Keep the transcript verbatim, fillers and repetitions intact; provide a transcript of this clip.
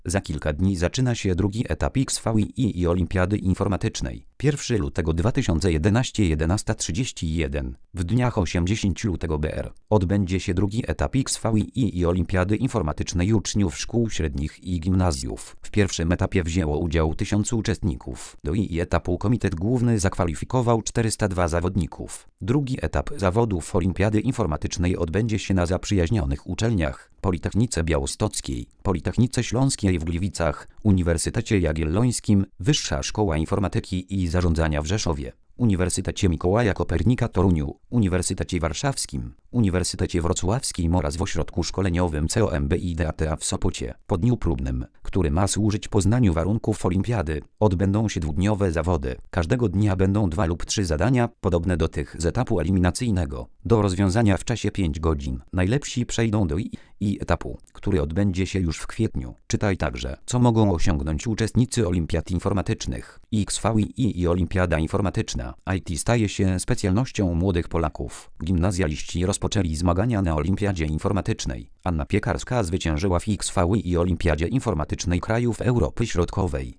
Za kilka dni zaczyna się drugi etap X V I i Olimpiady Informatycznej. pierwszego lutego dwa tysiące jedenastego jedenasta trzydzieści jeden. W dniach osiemdziesiątego lutego B R odbędzie się drugi etap X V I i Olimpiady Informatycznej uczniów szkół średnich i gimnazjów. W pierwszym etapie wzięło udział tysiąc uczestników. Do I etapu Komitet Główny zakwalifikował czterysta dwa zawodników. Drugi etap zawodów Olimpiady Informatycznej odbędzie się na zaprzyjaźnionych uczelniach: Politechnice Białostockiej, Politechnice Śląskiej w Gliwicach, Uniwersytecie Jagiellońskim, Wyższa Szkoła Informatyki i Zarządzania w Rzeszowie, Uniwersytecie Mikołaja Kopernika Toruniu, Uniwersytecie Warszawskim, Uniwersytecie Wrocławskim oraz w Ośrodku Szkoleniowym C O M B I D A T A w Sopocie. Po dniu próbnym, który ma służyć poznaniu warunków olimpiady, odbędą się dwudniowe zawody. Każdego dnia będą dwa lub trzy zadania, podobne do tych z etapu eliminacyjnego, do rozwiązania w czasie pięć godzin. Najlepsi przejdą do I, I etapu, który odbędzie się już w kwietniu. Czytaj także, co mogą osiągnąć uczestnicy olimpiad informatycznych. X V I i Olimpiada Informatyczna. I T staje się specjalnością młodych Polaków. Gimnazjaliści rozpoczęli zmagania na Olimpiadzie Informatycznej. Anna Piekarska zwyciężyła w X V I i Olimpiadzie Informatycznej krajów Europy Środkowej.